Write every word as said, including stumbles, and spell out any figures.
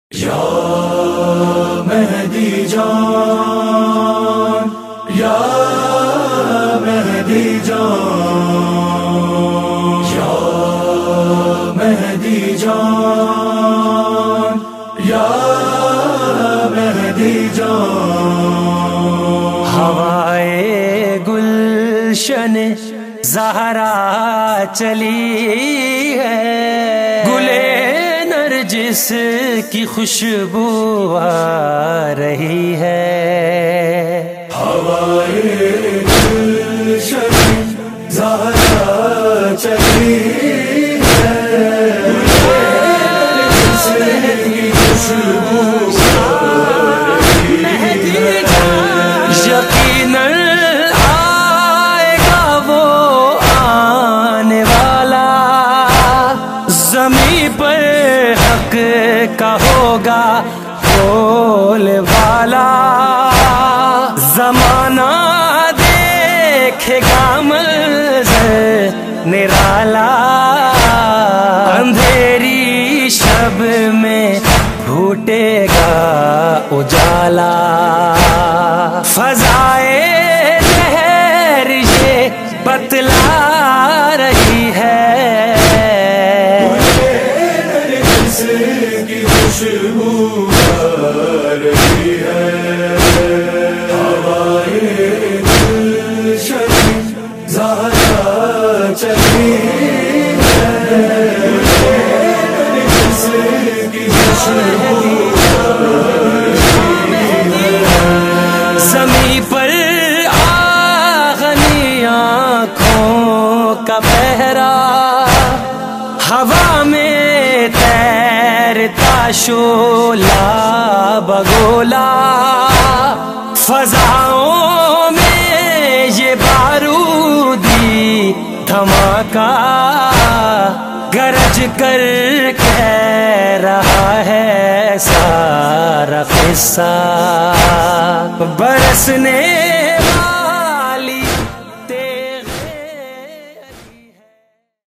یا مہدی جان، یا مہدی جان، یا مہدی جان، یا مہدی جان۔ ہوائے گلشن زہرا چلی ہے، گلے نرجس کی خوشبو آ رہی ہے۔ ہوائے گلشن زہرا چلی ہے، گلے نرجس کی خوشبو آ رہی ہے۔ یقیناً آئے گا وہ آنے والا، زمین پر حق کا ہوگا بول والا۔ زمانہ دیکھے گا منظر نرالا، اندھیری شب میں پھوٹے گا اجالا۔ فضائے لہر یہ بتلا رہی ہے، نرجس کی خوشبو آ رہی ہے۔ ہوائے گلشن زہرا چلی ہے، نرجس کی خوشبو زمین پر آغنی آنکھوں کا پہرا، ہوا میں تیرتا شعلہ بگولا۔ فضاؤں میں یہ بارودی دھماکہ گرج کر کہہ رہا ہے سارا قصہ۔ برسنے